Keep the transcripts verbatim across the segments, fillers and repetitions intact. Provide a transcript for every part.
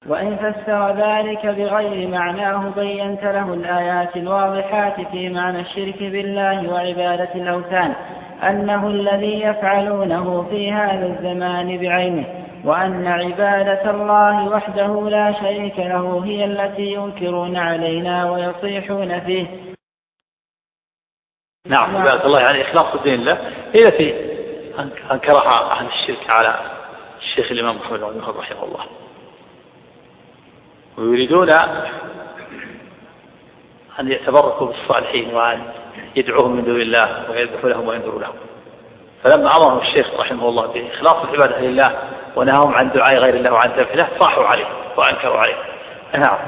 وإن فسر ذلك بغير معناه بينت له الآيات الواضحات في معنى الشرك بالله وعبادة الأوثان أنه الذي يفعلونه في هذا الزمان بعينه، وأن عبادة الله وحده لا شريك له هي التي ينكرون علينا ويصيحون فيه. نعم، عبادة الله يعني إخلاص الدين له هي التي أنكرها أهل الشرك على الشيخ الإمام محمد بن عبد الوهاب رحمه الله، ويريدون أن يتبركوا بالصالحين وأن يدعوهم من دون الله ويذبحوا لهم وينذروا لهم. فلما أمرهم الشيخ رحمه الله بإخلاص العبادة لله ونهاهم عن دعاء غير الله وعن ذبحه صاحوا عليه وأنكروا عليه. نعم.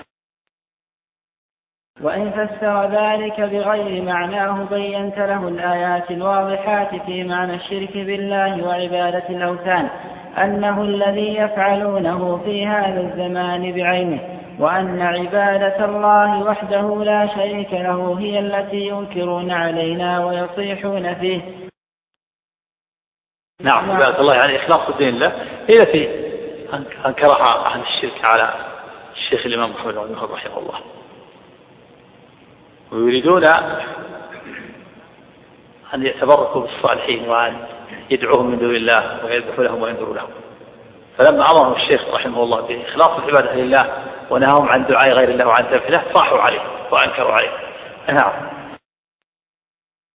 وإن فسر ذلك بغير معناه بينت له الآيات الواضحات في معنى الشرك بالله وعبادة الأوثان أنه الذي يفعلونه في هذا الزمان بعينه، وأن عبادة الله وحده لا شريك له هي التي ينكرون علينا ويصيحون فيه. نعم، عبادة الله يعني إخلاص الدين له هي التي أنكرها أهل الشرك على الشيخ الإمام محمد بن عبد الوهاب رحمه الله، ويريدون أن يتبركوا بالصالحين وأن يدعوهم من دون الله ويذبحوا لهم وينذروا لهم. فلما أمرهم الشيخ رحمه الله بإخلاص العبادة لله ونهاهم عن دعاء غير الله وعن ذبحه صاحوا عليه وأنكروا عليه. نعم.